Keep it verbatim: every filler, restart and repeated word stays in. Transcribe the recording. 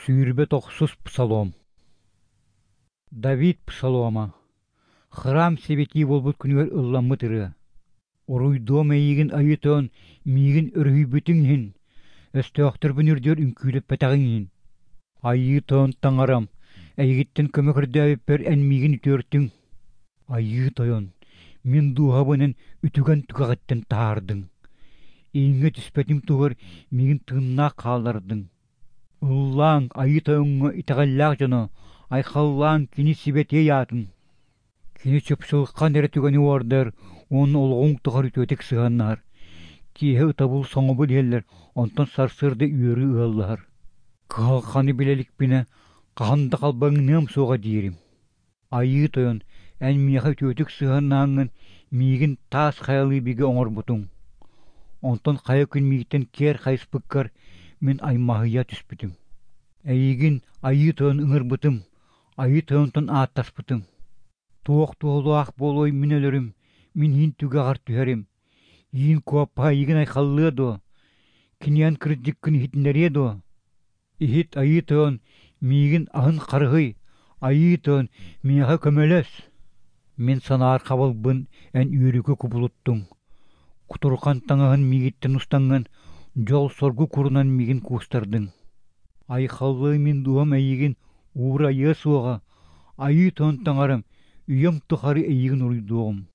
Сүйірбе тоқсус псалом. Давид псалома. Храм себети болбут күнігер ылламы тыры. Оруйдуа мэйигин айытон мигин өрхүйбүтүн хин. Өстөқтір бүнүрдер үнкүйлеп пәтағын хин. Айытон таңарам. Әйгіттен көмөкірді әбіппер ән мигин үтөртүн. Айытойон. Мен дуғабынан үтүган түгағаттен тағардың. Эйіңе түспәтім туғыр мигин тыңна қалардың. Уллаң айытойонға итағаллақ жаны. Айхаллаң кені сибете ятын. Кені чөпсілыққан әрі түгені ордар. Оның олғың тұғар үтөтек сығаннар. Киhe ұтабыл соңы бұл елдер. Онтан сарсырды үйері ұғаллар. Кығалқаны білелік біне. Қағында қалбаңынам соға дейірім. Айытойон ән мияға үтөтек сығаннаңын мигін тас қаялы биге оңыр бұтың. Онтан қая күн мигтен кер қайыспыққар мен аймағыя түспітім. Әйігін айытойон ұңыр бұтым. Айытойонтан аттас бұтым. Туақ туғылуақ болой мен өлірім. Мен хин түге ғар түхәрім. Хин куапа егін айқаллы до. Кіниян кірдік күн хитінлері до. Ихит айытойон мигін ағын қарғый. Айытойон мияға көмелес. Мен санаар қабылбын ән үйерігі күбілуттың. Құтырқан таңығын мигіттен ұстаңын. Жол соргу курунан мигин кустардың. Айқаллы мен дуам әйігін уыра ес оға. Айытойон таңарым. Үйем тұқары әйігін ұрыйдуғым.